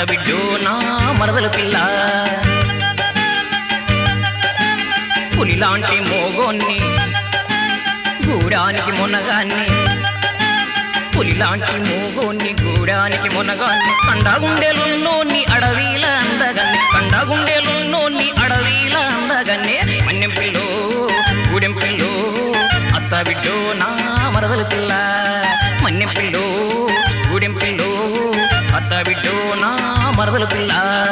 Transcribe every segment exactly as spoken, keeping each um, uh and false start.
బిడ్డో నా మరదల పిల్ల పులిలాంటి మోగోన్ని గూడానికి మొనగాన్ని పులిలాంటి మోగోన్ని గూడానికి మొనగాన్ని కండగుండెలున్నోన్ని అడవిల అందగాన్ని కండగుండెలున్నోన్ని అడవిల అందగాన్ని మన్నెం పిల్లో గూడెం పిల్లో అత్త బిడ్డో నా మరదల పిల్ల మన్నెం పిల్లో గూడెం పిల్లో అత్త బిడ్డో నా మరదల పిల్ల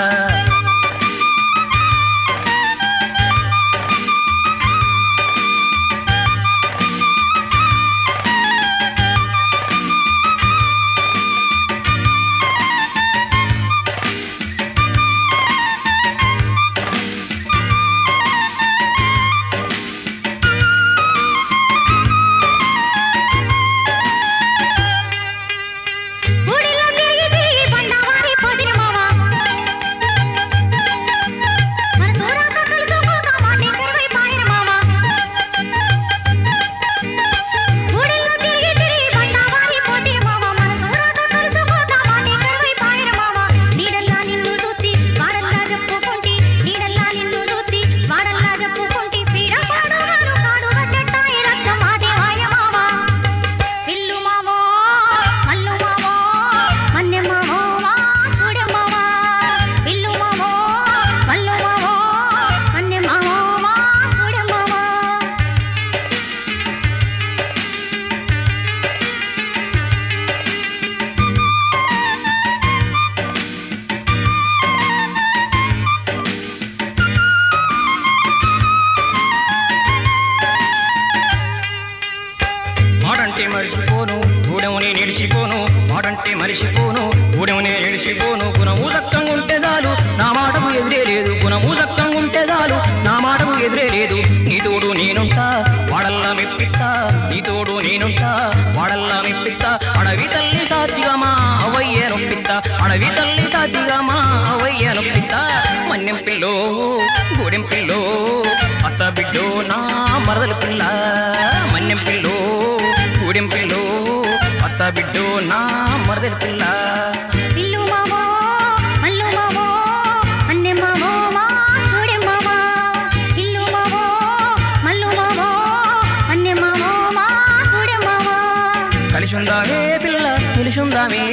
మాటంటే మరిచిపోను గూడెమునే నిలిచిపోను మాటంటే మరిచిపోను గూడెమునే నిలిచిపోను గుణము సక్తంగా ఉంటే చాలు నా మాటకు ఎదురే లేదు గుణము సక్తంగా ఉంటే చాలు నా మాటకు ఎదురే లేదు నీ తోడు నేనుంటా వాడల్లా మెప్పిస్తా నీ తోడు నేనుంటా వాడల్లా మెప్పిస్తా అడవి తల్లి సాచిగా మా అవయ్య నొప్పిస్తా అడవి తల్లి సాచిగా మా అవయ్య నొప్పిస్తా మన్నెం పిల్లో గూడెం పిల్లో అత్త బిడ్డో నా మరదల పిల్ల మన్నెం పిల్లో గూడెం పిల్లో అత్త బిడ్డో నా మరదల పిల్ల పిల్లు మామో మల్లు మామో అన్నె మామో మా గూడెం మామో పిల్లు మామో మల్లు మామో అన్నె మామో మా గూడెం మామో కలిసుందామే పిల్ల నిలుసుందామే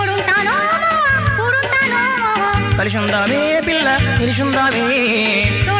తోడుంటానో కూడుంటానో కలిసుందామే పిల్ల నిలుసుందామే